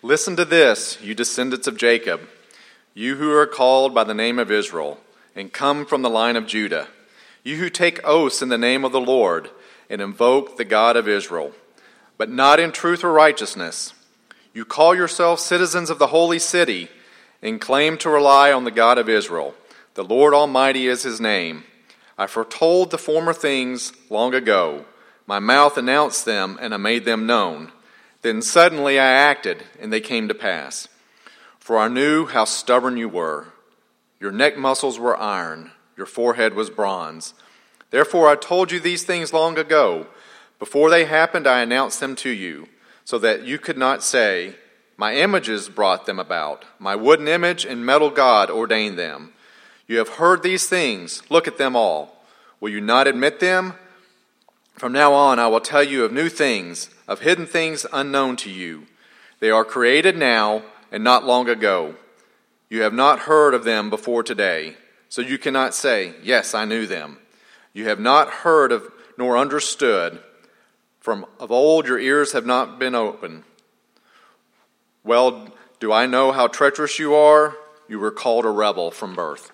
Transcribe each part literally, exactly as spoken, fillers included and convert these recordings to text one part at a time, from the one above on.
Listen to this, you descendants of Jacob, you who are called by the name of Israel, and come from the line of Judah, you who take oaths in the name of the Lord, and invoke the God of Israel, but not in truth or righteousness. You call yourselves citizens of the holy city, and claim to rely on the God of Israel. The Lord Almighty is his name. I foretold the former things long ago. My mouth announced them, and I made them known. Then suddenly I acted, and they came to pass. For I knew how stubborn you were. Your neck muscles were iron. Your forehead was bronze. Therefore I told you these things long ago. Before they happened, I announced them to you, so that you could not say, my images brought them about. My wooden image and metal god ordained them. You have heard these things. Look at them all. Will you not admit them? From now on, I will tell you of new things, of hidden things unknown to you. They are created now and not long ago. You have not heard of them before today, so you cannot say, yes, I knew them. You have not heard of nor understood. From of old your ears have not been open. Well, do I know how treacherous you are? You were called a rebel from birth.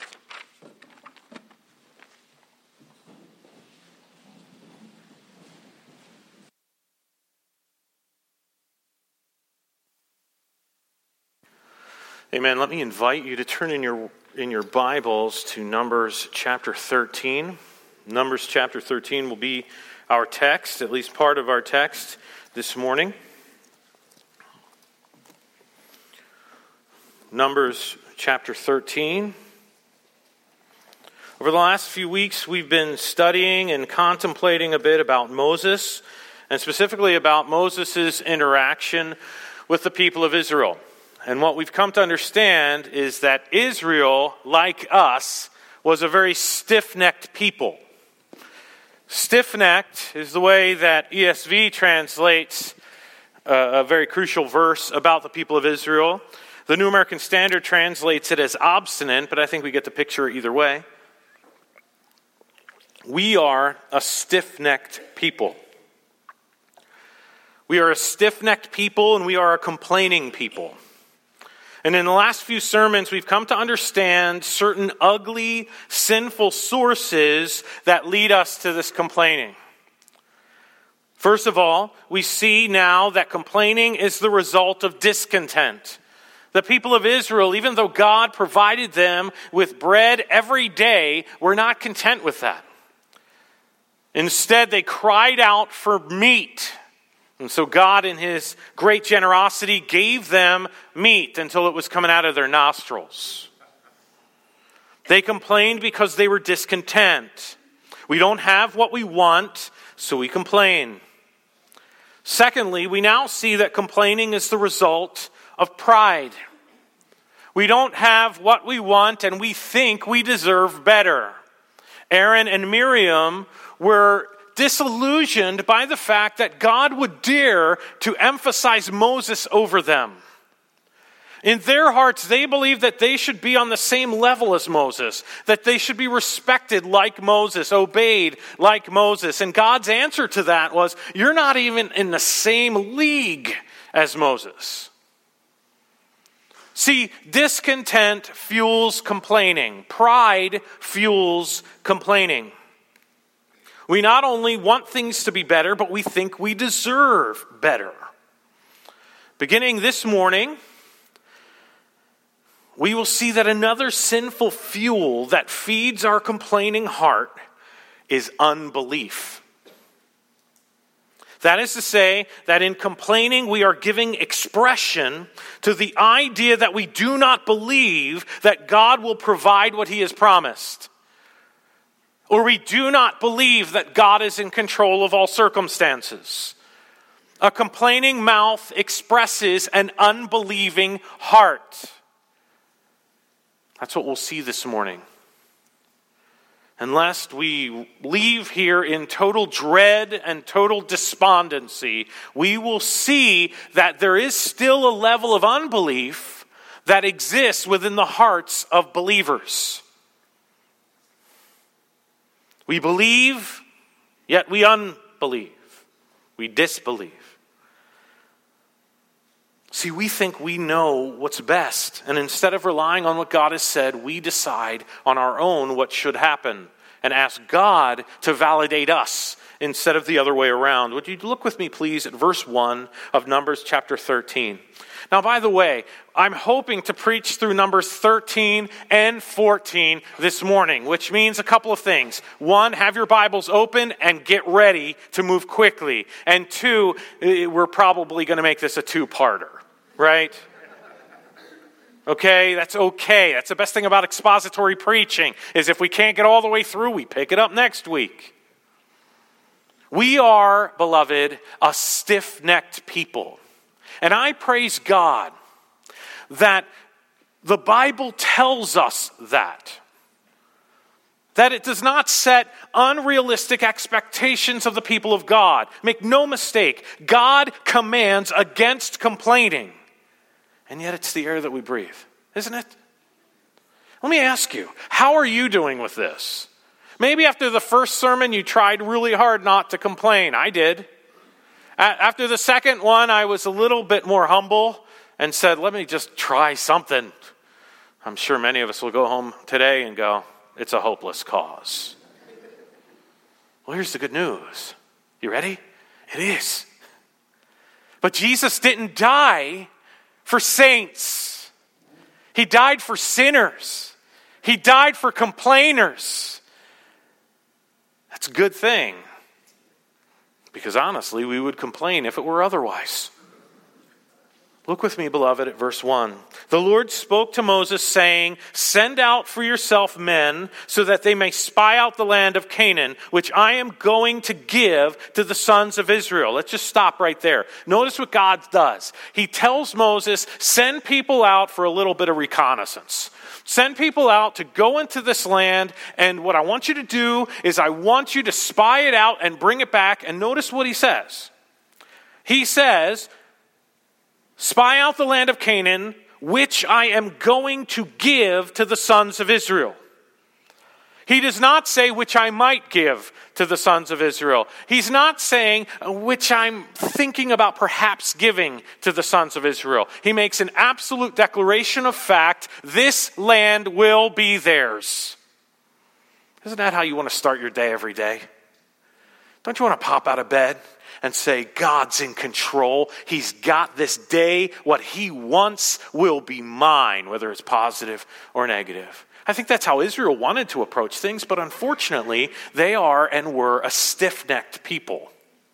Amen. Let me invite you to turn in your in your Bibles to Numbers chapter thirteen. Numbers chapter thirteen will be our text, at least part of our text this morning. Numbers chapter thirteen. Over the last few weeks, we've been studying and contemplating a bit about Moses, and specifically about Moses' interaction with the people of Israel. And what we've come to understand is that Israel, like us, was a very stiff-necked people. Stiff-necked is the way that E S V translates a very crucial verse about the people of Israel. The New American Standard translates it as obstinate, but I think we get the picture either way. We are a stiff-necked people. We are a stiff-necked people, and we are a complaining people. And in the last few sermons, we've come to understand certain ugly, sinful sources that lead us to this complaining. First of all, we see now that complaining is the result of discontent. The people of Israel, even though God provided them with bread every day, were not content with that. Instead, they cried out for meat. And so God, in his great generosity, gave them meat until it was coming out of their nostrils. They complained because they were discontent. We don't have what we want, so we complain. Secondly, we now see that complaining is the result of pride. We don't have what we want, and we think we deserve better. Aaron and Miriam were disillusioned by the fact that God would dare to emphasize Moses over them. In their hearts, they believed that they should be on the same level as Moses, that they should be respected like Moses, obeyed like Moses. And God's answer to that was, you're not even in the same league as Moses. See, discontent fuels complaining. Pride fuels complaining. We not only want things to be better, but we think we deserve better. Beginning this morning, we will see that another sinful fuel that feeds our complaining heart is unbelief. That is to say, that in complaining we are giving expression to the idea that we do not believe that God will provide what he has promised. Or we do not believe that God is in control of all circumstances. A complaining mouth expresses an unbelieving heart. That's what we'll see this morning. And lest we leave here in total dread and total despondency, we will see that there is still a level of unbelief that exists within the hearts of believers. We believe, yet we unbelieve. We disbelieve. See, See, we think we know what's best. And instead of relying on what God has said, we decide on our own what should happen and ask God to validate us instead of the other way around. Would you look with me, please, at verse one of Numbers chapter thirteen. Now, by the way, I'm hoping to preach through Numbers thirteen and fourteen this morning, which means a couple of things. One, have your Bibles open and get ready to move quickly. And two, we're probably going to make this a two-parter, right? Okay, that's okay. That's the best thing about expository preaching, is if we can't get all the way through, we pick it up next week. We are, beloved, a stiff-necked people. And I praise God that the Bible tells us that. That it does not set unrealistic expectations of the people of God. Make no mistake, God commands against complaining. And yet it's the air that we breathe, isn't it? Let me ask you, how are you doing with this? Maybe after the first sermon you tried really hard not to complain. I did. After the second one, I was a little bit more humble and said, let me just try something. I'm sure many of us will go home today and go, it's a hopeless cause. Well, here's the good news. You ready? It is. But Jesus didn't die for saints. He died for sinners. He died for complainers. That's a good thing. Because honestly, we would complain if it were otherwise. Look with me, beloved, at verse one. The Lord spoke to Moses, saying, send out for yourself men, so that they may spy out the land of Canaan, which I am going to give to the sons of Israel. Let's just stop right there. Notice what God does. He tells Moses, send people out for a little bit of reconnaissance. Send people out to go into this land, and what I want you to do is I want you to spy it out and bring it back. And notice what he says. He says, spy out the land of Canaan, which I am going to give to the sons of Israel. He does not say, which I might give to the sons of Israel. He's not saying, which I'm thinking about perhaps giving to the sons of Israel. He makes an absolute declaration of fact. This land will be theirs. Isn't that how you want to start your day every day? Don't you want to pop out of bed and say, God's in control. He's got this day. What he wants will be mine, whether it's positive or negative. I think that's how Israel wanted to approach things, but unfortunately, they are and were a stiff-necked people.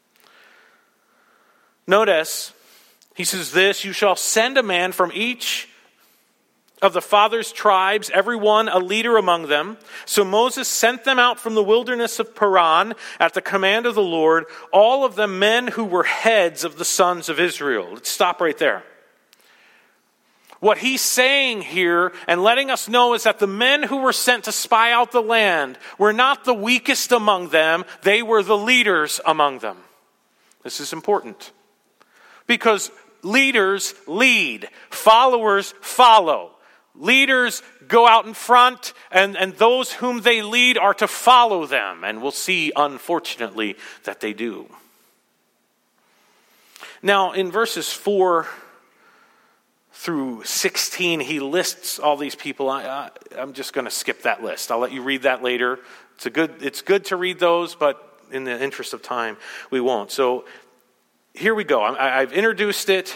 Notice, he says this, you shall send a man from each of the fathers' tribes, every one a leader among them. So Moses sent them out from the wilderness of Paran at the command of the Lord, all of them men who were heads of the sons of Israel. Let's stop right there. What he's saying here and letting us know is that the men who were sent to spy out the land were not the weakest among them. They were the leaders among them. This is important because leaders lead, followers follow. Leaders go out in front, and, and those whom they lead are to follow them. And we'll see, unfortunately, that they do. Now, in verses four through sixteen, he lists all these people. I, I, I'm just going to skip that list. I'll let you read that later. It's a good. It's good to read those, but in the interest of time, we won't. So here we go. I, I've introduced it.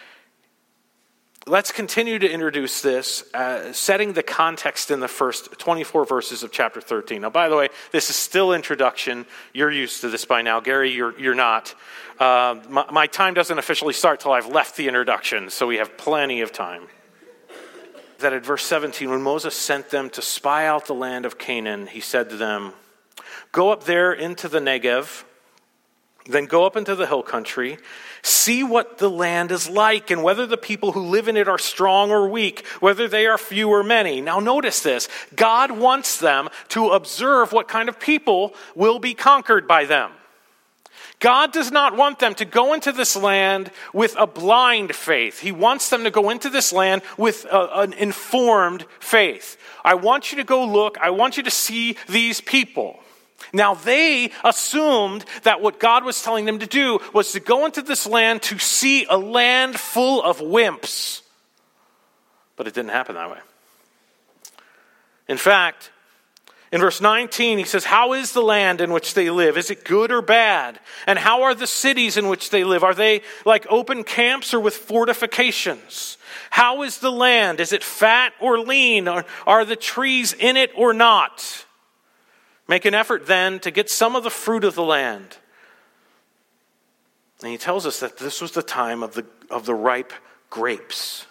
Let's continue to introduce this, uh, setting the context in the first twenty-four verses of chapter thirteen. Now, by the way, this is still introduction. You're used to this by now. Gary, you're, you're not. Uh, my, my time doesn't officially start till I've left the introduction, so we have plenty of time. That at verse seventeen, when Moses sent them to spy out the land of Canaan, he said to them, go up there into the Negev, then go up into the hill country, see what the land is like, and whether the people who live in it are strong or weak, whether they are few or many. Now notice this. God wants them to observe what kind of people will be conquered by them. God does not want them to go into this land with a blind faith. He wants them to go into this land with a, an informed faith. I want you to go look. I want you to see these people. Now they assumed that what God was telling them to do was to go into this land to see a land full of wimps. But it didn't happen that way. In fact, in verse nineteen, he says, how is the land in which they live? Is it good or bad? And how are the cities in which they live? Are they like open camps or with fortifications? How is the land? Is it fat or lean? Or are the trees in it or not? Make an effort then to get some of the fruit of the land. And he tells us that this was the time of the, of the ripe grapes.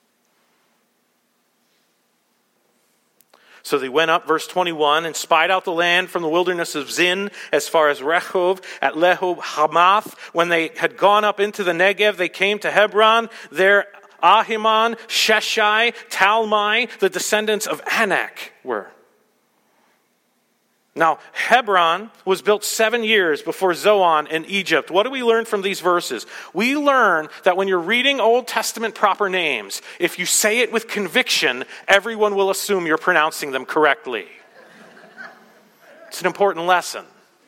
So they went up, verse twenty-one, and spied out the land from the wilderness of Zin as far as Rehob at Lehob Hamath. When they had gone up into the Negev, they came to Hebron. There Ahiman, Sheshai, Talmai, the descendants of Anak were. Now, Hebron was built seven years before Zoan in Egypt. What do we learn from these verses? We learn that when you're reading Old Testament proper names, if you say it with conviction, everyone will assume you're pronouncing them correctly. It's an important lesson.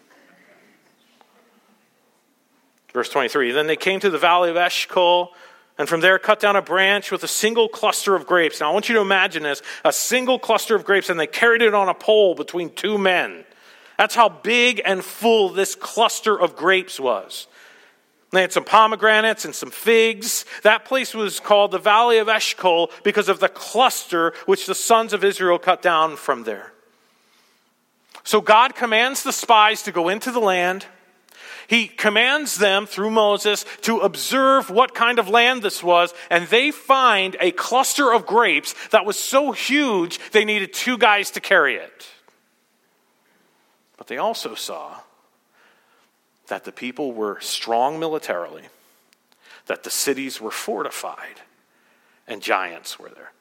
Verse twenty-three, then they came to the valley of Eshcol, and from there cut down a branch with a single cluster of grapes. Now I want you to imagine this, a single cluster of grapes, and they carried it on a pole between two men. That's how big and full this cluster of grapes was. They had some pomegranates and some figs. That place was called the Valley of Eshcol because of the cluster which the sons of Israel cut down from there. So God commands the spies to go into the land. He commands them through Moses to observe what kind of land this was, and they find a cluster of grapes that was so huge they needed two guys to carry it. But they also saw that the people were strong militarily, that the cities were fortified, and giants were there.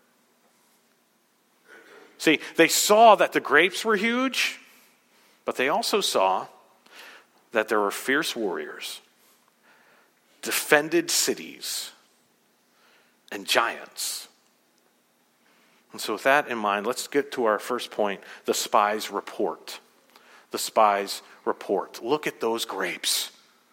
See, they saw that the grapes were huge, but they also saw that there were fierce warriors, defended cities, and giants. And so with that in mind, let's get to our first point, the spies' report. The spies' report. Look at those grapes.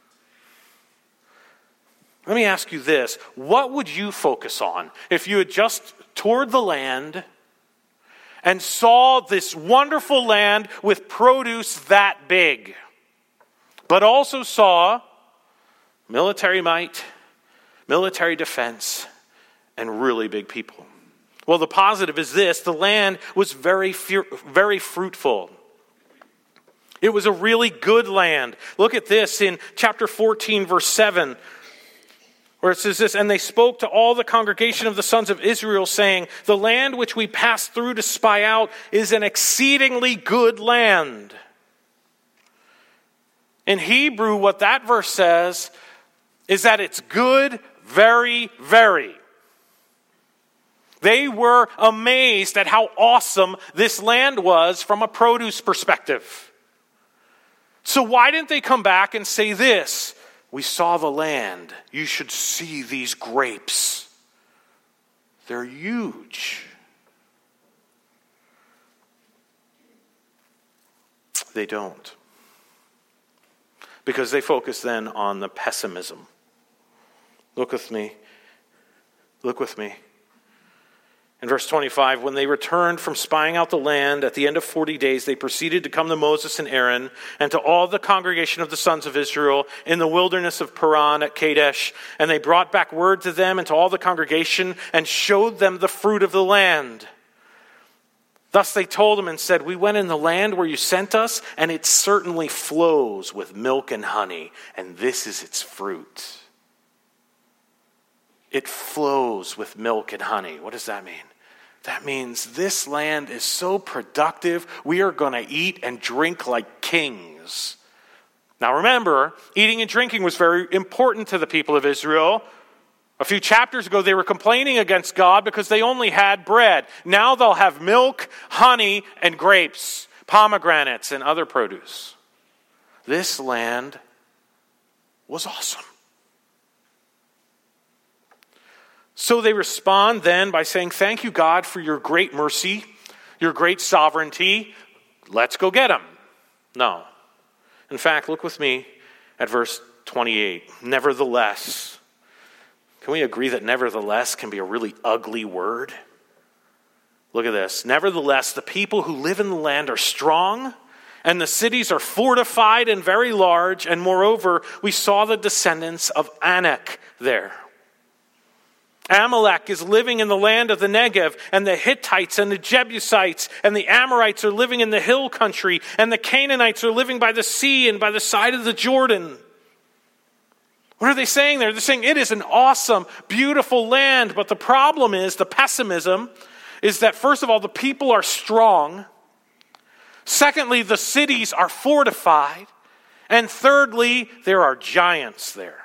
Let me ask you this. What would you focus on if you had just toured the land and saw this wonderful land with produce that big, but also saw military might, military defense, and really big people? Well, the positive is this. The land was very, very fruitful. It was a really good land. Look at this in chapter fourteen, verse seven, where it says this, and they spoke to all the congregation of the sons of Israel, saying, the land which we passed through to spy out is an exceedingly good land. In Hebrew, what that verse says is that it's good, very, very. They were amazed at how awesome this land was from a produce perspective. So why didn't they come back and say this? We saw the land. You should see these grapes. They're huge. They don't. Because they focus then on the pessimism. Look with me. Look with me. In verse twenty-five, when they returned from spying out the land at the end of forty days, they proceeded to come to Moses and Aaron and to all the congregation of the sons of Israel in the wilderness of Paran at Kadesh. And they brought back word to them and to all the congregation and showed them the fruit of the land. Thus they told him and said, we went in the land where you sent us, and it certainly flows with milk and honey, and this is its fruit. It flows with milk and honey. What does that mean? That means this land is so productive, we are going to eat and drink like kings. Now remember, eating and drinking was very important to the people of Israel. A few chapters ago, they were complaining against God because they only had bread. Now they'll have milk, honey, and grapes, pomegranates, and other produce. This land was awesome. So they respond then by saying, thank you, God, for your great mercy, your great sovereignty. Let's go get them. No. In fact, look with me at verse twenty-eight. Nevertheless. Can we agree that nevertheless can be a really ugly word? Look at this. Nevertheless, the people who live in the land are strong, and the cities are fortified and very large, and moreover, we saw the descendants of Anak there. Amalek is living in the land of the Negev, and the Hittites and the Jebusites and the Amorites are living in the hill country, and the Canaanites are living by the sea and by the side of the Jordan. What are they saying there? They're saying it is an awesome, beautiful land, but the problem is, the pessimism is that first of all, the people are strong. Secondly, the cities are fortified. And thirdly, there are giants there.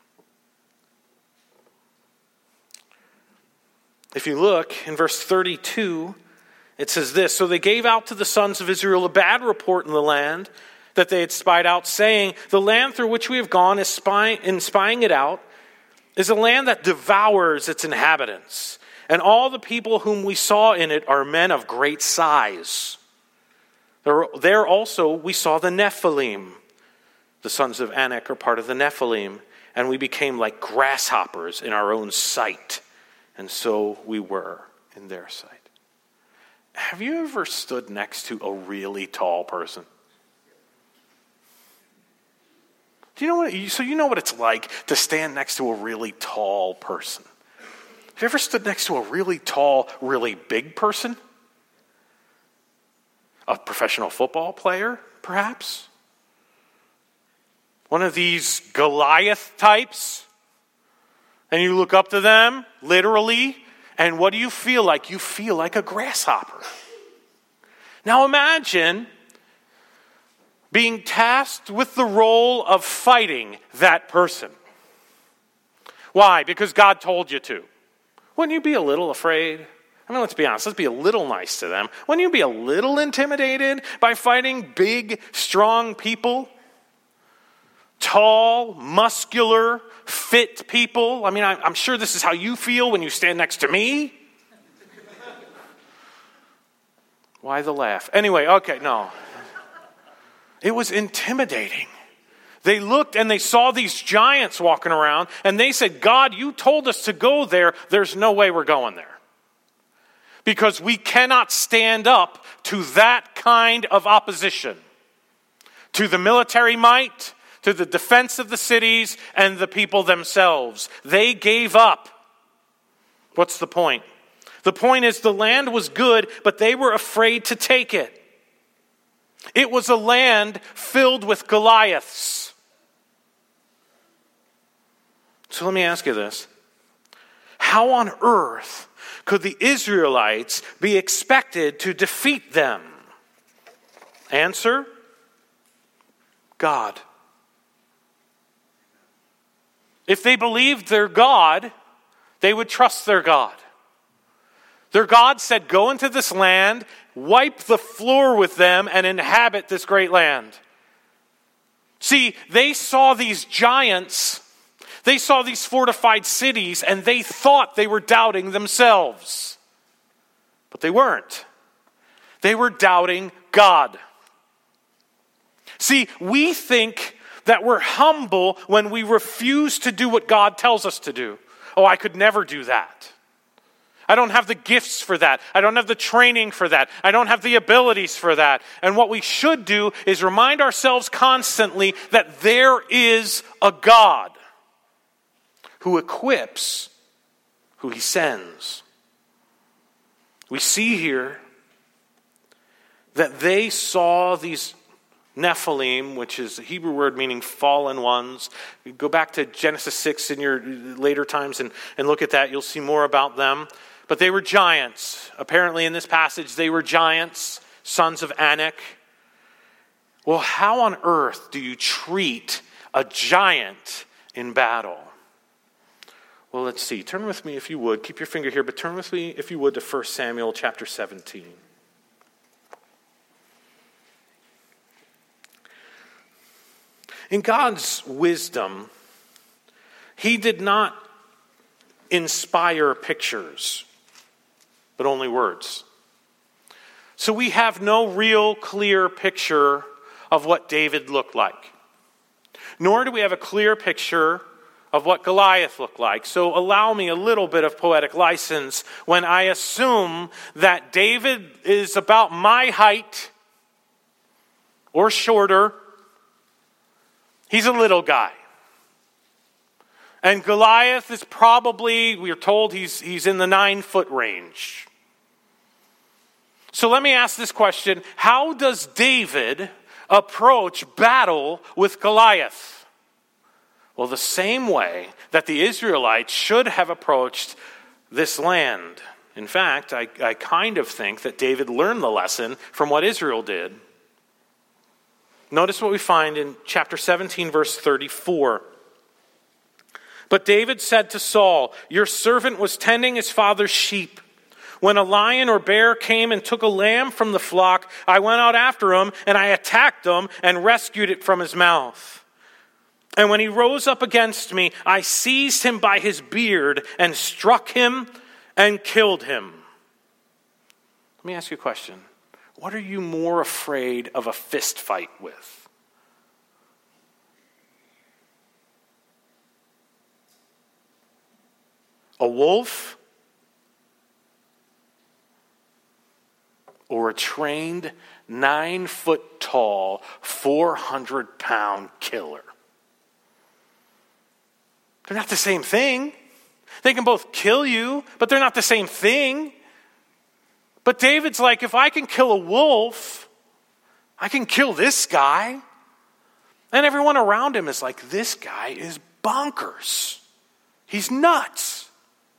If you look in verse thirty-two, it says this, so they gave out to the sons of Israel a bad report in the land that they had spied out, saying, the land through which we have gone is spying, in spying it out is a land that devours its inhabitants. And all the people whom we saw in it are men of great size. There, there also we saw the Nephilim. The sons of Anak are part of the Nephilim. And we became like grasshoppers in our own sight. And so we were in their sight. Have you ever stood next to a really tall person? Do you know what? So you know what it's like to stand next to a really tall person. Have you ever stood next to a really tall, really big person? A professional football player, perhaps? One of these Goliath types? And you look up to them, literally, and what do you feel like? You feel like a grasshopper. Now imagine being tasked with the role of fighting that person. Why? Because God told you to. Wouldn't you be a little afraid? I mean, let's be honest. Let's be a little nice to them. Wouldn't you be a little intimidated by fighting big, strong people? Tall, muscular, fit people? I mean, I'm sure this is how you feel when you stand next to me. Why the laugh? Anyway, okay, no. It was intimidating. They looked and they saw these giants walking around and they said, God, you told us to go there. There's no way we're going there. Because we cannot stand up to that kind of opposition. To the military might, to the defense of the cities and the people themselves. They gave up. What's the point? The point is the land was good, but they were afraid to take it. It was a land filled with Goliaths. So let me ask you this. How on earth could the Israelites be expected to defeat them? Answer, God. If they believed their God, they would trust their God. Their God said, go into this land, wipe the floor with them, and inhabit this great land. See, they saw these giants, they saw these fortified cities, and they thought they were doubting themselves. But they weren't. They were doubting God. See, we think that we're humble when we refuse to do what God tells us to do. Oh, I could never do that. I don't have the gifts for that. I don't have the training for that. I don't have the abilities for that. And what we should do is remind ourselves constantly that there is a God who equips who he sends. We see here that they saw these Nephilim, which is a Hebrew word meaning fallen ones. You go back to Genesis six in your later times and, and look at that. You'll see more about them. But they were giants. Apparently in this passage, they were giants, sons of Anak. Well, how on earth do you treat a giant in battle? Well, let's see. Turn with me if you would. Keep your finger here, but turn with me if you would to First Samuel chapter seventeen. In God's wisdom, he did not inspire pictures, but only words. So we have no real clear picture of what David looked like. Nor do we have a clear picture of what Goliath looked like. So allow me a little bit of poetic license when I assume that David is about my height or shorter. He's a little guy. And Goliath is probably, we're told he's, he's in the nine foot range. So let me ask this question. How does David approach battle with Goliath? Well, the same way that the Israelites should have approached this land. In fact, I, I kind of think that David learned the lesson from what Israel did. Notice what we find in chapter seventeen, verse thirty-four. But David said to Saul, "Your servant was tending his father's sheep. When a lion or bear came and took a lamb from the flock, I went out after him, and I attacked him and rescued it from his mouth. And when he rose up against me, I seized him by his beard and struck him and killed him." Let me ask you a question. What are you more afraid of a fist fight with? A wolf? Or a trained, nine foot tall, four hundred pound killer? They're not the same thing. They can both kill you, but they're not the same thing. But David's like, if I can kill a wolf, I can kill this guy. And everyone around him is like, this guy is bonkers. He's nuts.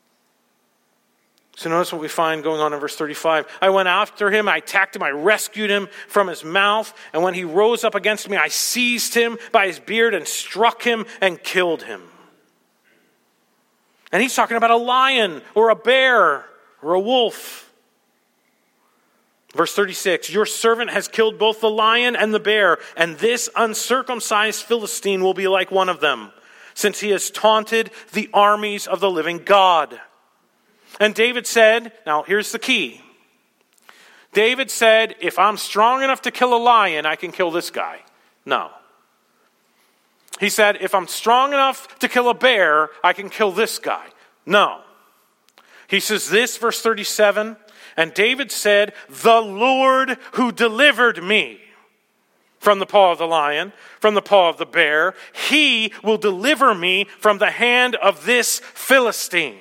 So notice what we find going on in verse thirty-five. I went after him, I attacked him, I rescued him from his mouth. And when he rose up against me, I seized him by his beard and struck him and killed him. And he's talking about a lion or a bear or a wolf. Verse thirty-six, your servant has killed both the lion and the bear, and this uncircumcised Philistine will be like one of them, since he has taunted the armies of the living God. And David said, now here's the key. David said, if I'm strong enough to kill a lion, I can kill this guy. No. He said, if I'm strong enough to kill a bear, I can kill this guy. No. He says this, verse thirty-seven, and David said, the Lord who delivered me from the paw of the lion, from the paw of the bear, he will deliver me from the hand of this Philistine.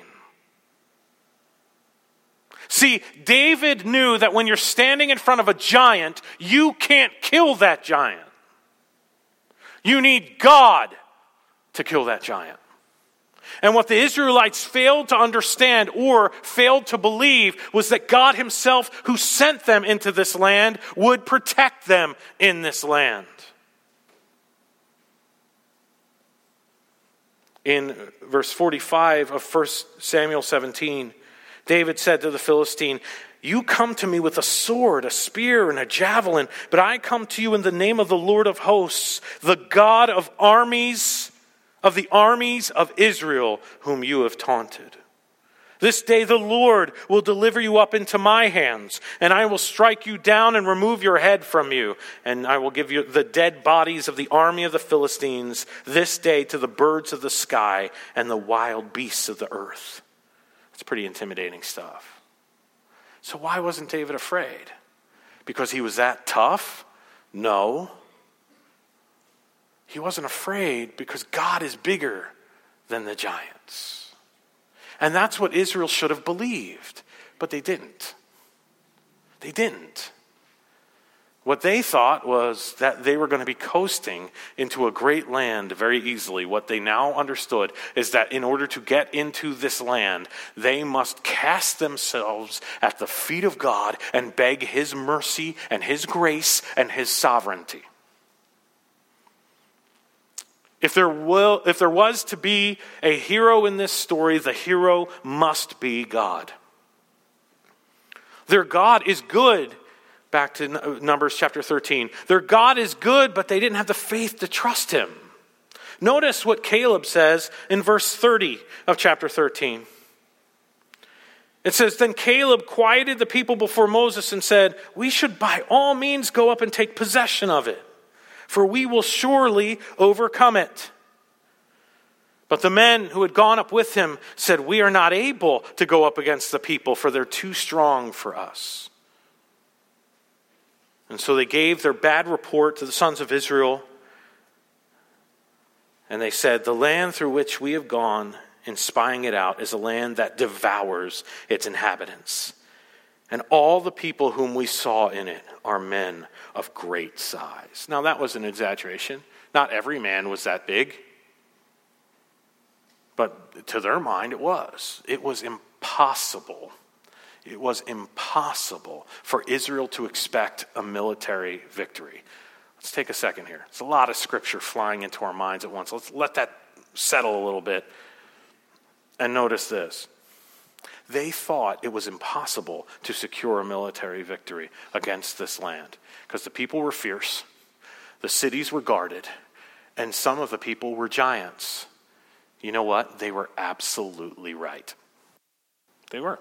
See, David knew that when you're standing in front of a giant, you can't kill that giant. You need God to kill that giant. And what the Israelites failed to understand or failed to believe was that God himself, who sent them into this land, would protect them in this land. In verse forty-five of First Samuel seventeen, David said to the Philistine, you come to me with a sword, a spear, and a javelin, but I come to you in the name of the Lord of hosts, the God of armies, of the armies of Israel, whom you have taunted. This day the Lord will deliver you up into my hands, and I will strike you down and remove your head from you, and I will give you the dead bodies of the army of the Philistines this day to the birds of the sky and the wild beasts of the earth. It's pretty intimidating stuff. So why wasn't David afraid? Because he was that tough? No. He wasn't afraid because God is bigger than the giants. And that's what Israel should have believed, but they didn't. They didn't. What they thought was that they were going to be coasting into a great land very easily. What they now understood is that in order to get into this land, they must cast themselves at the feet of God and beg his mercy and his grace and his sovereignty. If there will, if there was to be a hero in this story, the hero must be God. Their God is good. Back to Numbers chapter thirteen. Their God is good, but they didn't have the faith to trust him. Notice what Caleb says in verse thirty of chapter thirteen. It says, then Caleb quieted the people before Moses and said, we should by all means go up and take possession of it. for we will surely overcome it." But the men who had gone up with him said, "We are not able to go up against the people, for they're too strong for us." And so they gave their bad report to the sons of Israel. And they said, "The land through which we have gone in spying it out is a land that devours its inhabitants. And all the people whom we saw in it are men of great size." Now that was an exaggeration. Not every man was that big. But to their mind it was. It was impossible. It was impossible for Israel to expect a military victory. Let's take a second here. There's a lot of scripture flying into our minds at once. Let's let that settle a little bit. And notice this. They thought it was impossible to secure a military victory against this land because the people were fierce, the cities were guarded, and some of the people were giants. You know what? They were absolutely right. They were.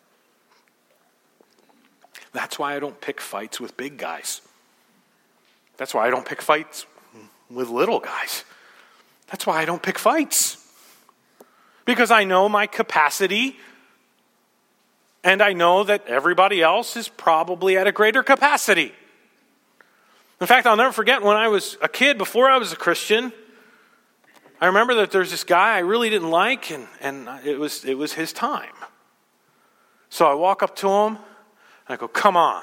That's why I don't pick fights with big guys. That's why I don't pick fights with little guys. That's why I don't pick fights. Because I know my capacity, and I know that everybody else is probably at a greater capacity. In fact, I'll never forget when I was a kid, before I was a Christian, I remember that there's this guy I really didn't like, and, and it was it was his time. So I walk up to him, and I go, "Come on."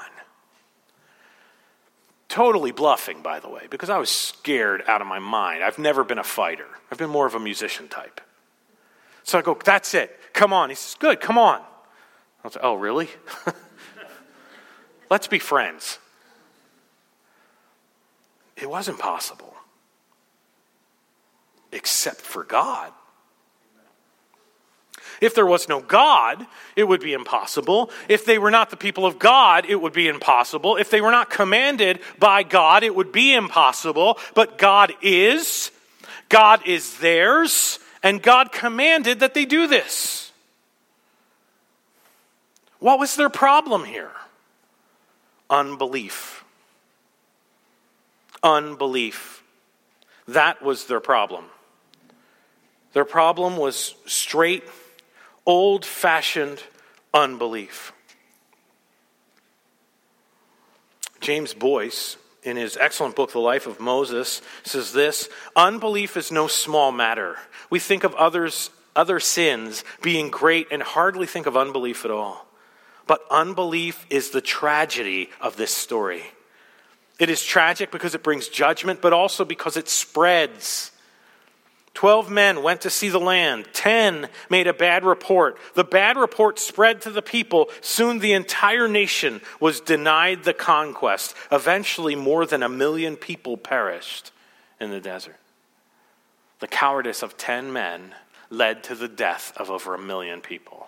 Totally bluffing, by the way, because I was scared out of my mind. I've never been a fighter. I've been more of a musician type. So I go, "That's it. Come on." He says, "Good, come on." I was like, "Oh, really?" Let's be friends. It wasn't possible. Except for God. If there was no God, it would be impossible. If they were not the people of God, it would be impossible. If they were not commanded by God, it would be impossible. But God is. God is theirs. And God commanded that they do this. What was their problem here? Unbelief. Unbelief. That was their problem. Their problem was straight, old-fashioned unbelief. James Boyce, in his excellent book, The Life of Moses, says this: "Unbelief is no small matter. We think of others, other sins being great and hardly think of unbelief at all. But unbelief is the tragedy of this story. It is tragic because it brings judgment, but also because it spreads. Twelve men went to see the land. Ten made a bad report. The bad report spread to the people. Soon the entire nation was denied the conquest. Eventually, more than a million people perished in the desert. The cowardice of ten men led to the death of over a million people.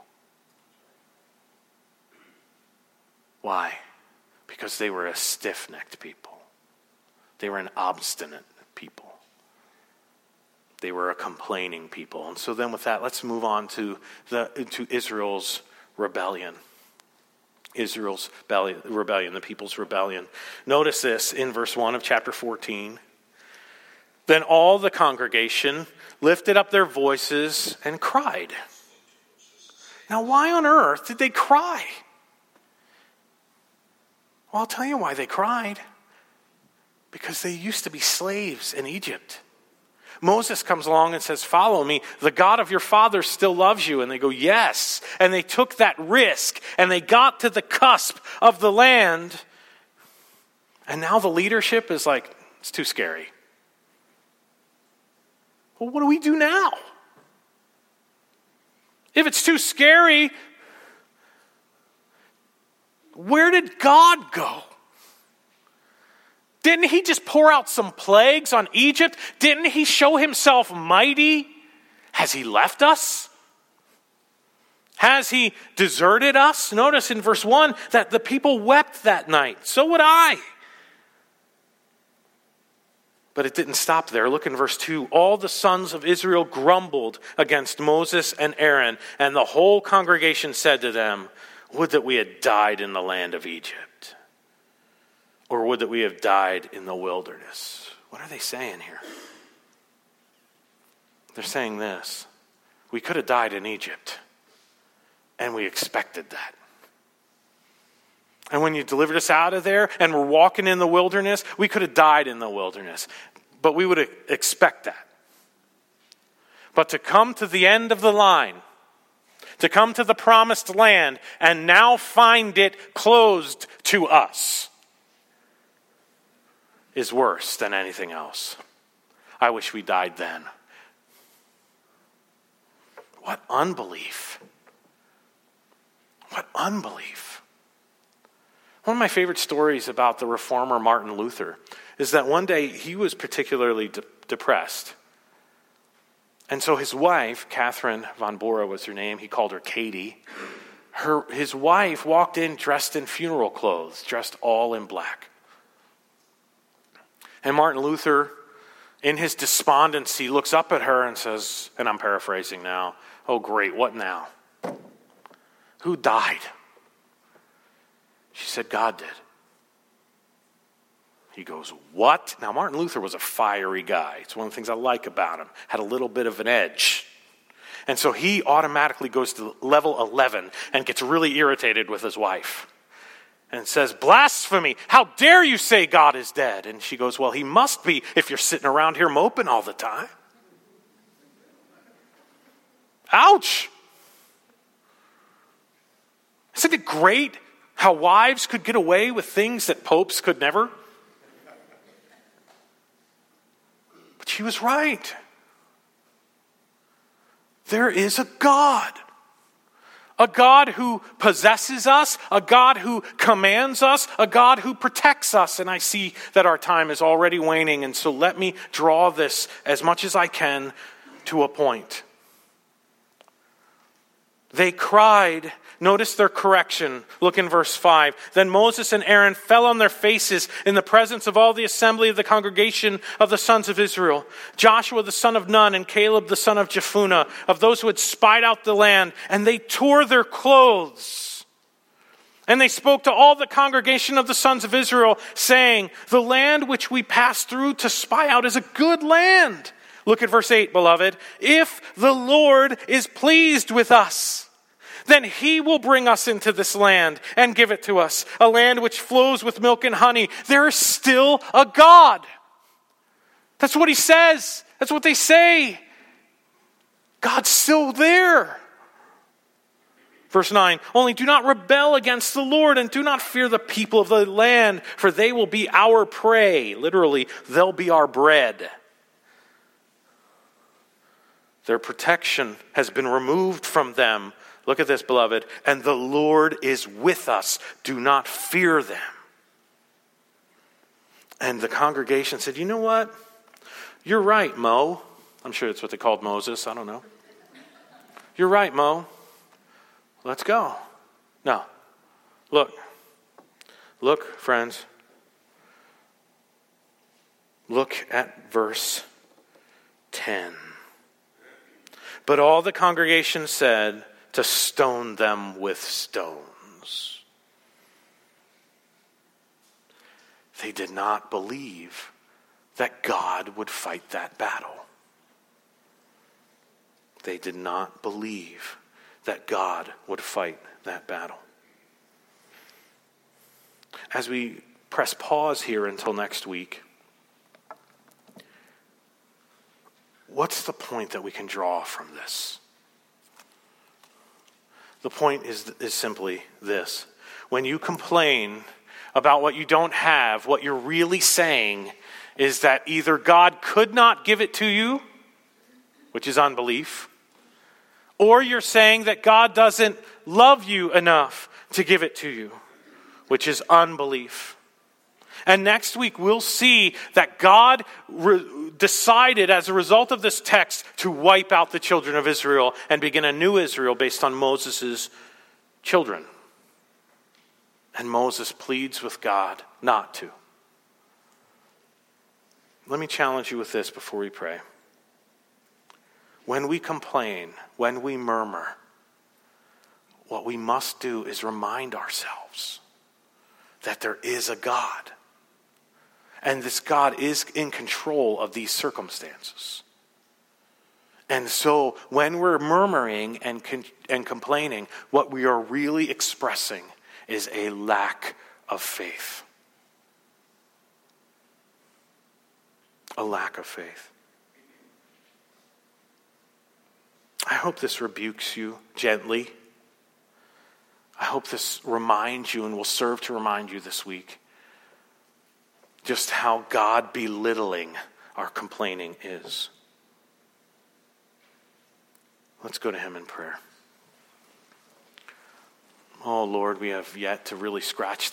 Why? Because they were a stiff-necked people. They were an obstinate people. They were a complaining people. And so then with that, let's move on to the to Israel's rebellion. Israel's rebellion, the people's rebellion. Notice this in verse one of chapter fourteen. Then all the congregation lifted up their voices and cried. Now, why on earth did they cry? Well, I'll tell you why they cried. Because they used to be slaves in Egypt. Moses comes along and says, "Follow me. The God of your fathers still loves you." And they go, "Yes." And they took that risk and they got to the cusp of the land. And now the leadership is like, it's too scary. Well, what do we do now? If it's too scary, where did God go? Didn't he just pour out some plagues on Egypt? Didn't he show himself mighty? Has he left us? Has he deserted us? Notice in verse one that the people wept that night. So would I. But it didn't stop there. Look in verse two. All the sons of Israel grumbled against Moses and Aaron, and the whole congregation said to them, "Would that we had died in the land of Egypt. Or would that we have died in the wilderness." what are they saying here? They're saying this: we could have died in Egypt, and we expected that. And when you delivered us out of there and we're walking in the wilderness, we could have died in the wilderness, but we would expect that. But to come to the end of the line, to come to the promised land and now find it closed to us, is worse than anything else. I wish we died then. What unbelief. What unbelief. One of my favorite stories about the reformer Martin Luther is that one day he was particularly de- depressed. And so his wife, Catherine von Bora was her name, he called her Katie. Her, his wife walked in dressed in funeral clothes, dressed all in black. And Martin Luther, in his despondency, looks up at her and says, and I'm paraphrasing now, "Oh great, what now? Who died?" She said, "God did." He goes, "What?" Now, Martin Luther was a fiery guy. It's one of the things I like about him. Had a little bit of an edge. And so he automatically goes to level eleven and gets really irritated with his wife. And says, "Blasphemy! How dare you say God is dead?" And she goes, "Well, he must be if you're sitting around here moping all the time." Ouch! Isn't it great how wives could get away with things that popes could never? But she was right. There is a God. A God who possesses us, a God who commands us, a God who protects us. And I see that our time is already waning, and so let me draw this as much as I can to a point. They cried. Notice their correction. Look in verse five. Then Moses and Aaron fell on their faces in the presence of all the assembly of the congregation of the sons of Israel. Joshua the son of Nun and Caleb the son of Jephunneh, of those who had spied out the land, and they tore their clothes. And they spoke to all the congregation of the sons of Israel, saying, "The land which we passed through to spy out is a good land." Look at verse eight, beloved. "If the Lord is pleased with us, then he will bring us into this land and give it to us, a land which flows with milk and honey." There is still a God. That's what he says. That's what they say. God's still there. Verse nine, "Only do not rebel against the Lord and do not fear the people of the land, for they will be our prey." Literally, they'll be our bread. Their protection has been removed from them. Look at this, beloved. "And the Lord is with us. Do not fear them." And the congregation said, "You know what? You're right, Mo." I'm sure that's what they called Moses. I don't know. "You're right, Mo. Let's go." Now, look. Look, friends. Look at verse ten. "But all the congregation said to stone them with stones." They did not believe that God would fight that battle. They did not believe that God would fight that battle. As we press pause here until next week, what's the point that we can draw from this? The point is, is simply this. When you complain about what you don't have, what you're really saying is that either God could not give it to you, which is unbelief, or you're saying that God doesn't love you enough to give it to you, which is unbelief. And next week we'll see that God re- decided as a result of this text to wipe out the children of Israel and begin a new Israel based on Moses' children. And Moses pleads with God not to. Let me challenge you with this before we pray. When we complain, when we murmur, what we must do is remind ourselves that there is a God. And this God is in control of these circumstances. And so when we're murmuring and con- and complaining, what we are really expressing is a lack of faith. A lack of faith. I hope this rebukes you gently. I hope this reminds you and will serve to remind you this week just how God belittling our complaining is. Let's go to him in prayer. Oh Lord, we have yet to really scratch the